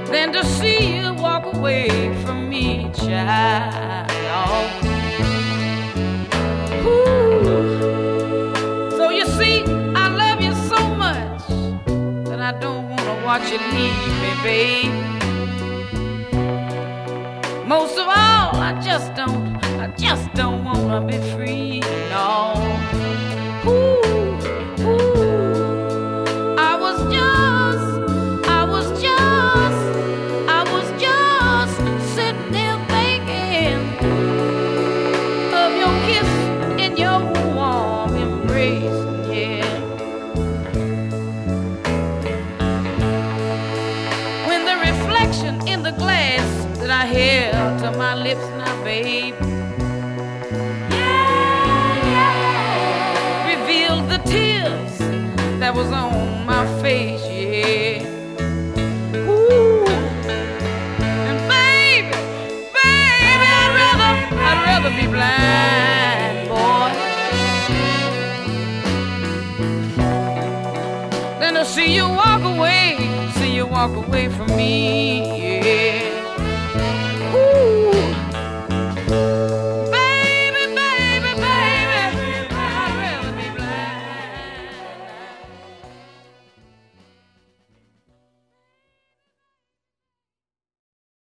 than to see you walk away from me, child. Ooh. So you see, I love you so much that I don't want to watch you leave me, babe. Most of all, I just don't want to be free, no. Ooh, ooh. I was just sitting there thinking of your kiss and your warm embrace, yeah. When the reflection in the glass that I held to my lips now, babe, revealed the tears that was on my face, yeah. Ooh. And baby, I'd rather be blind, boy, than to see you walk away from me, yeah.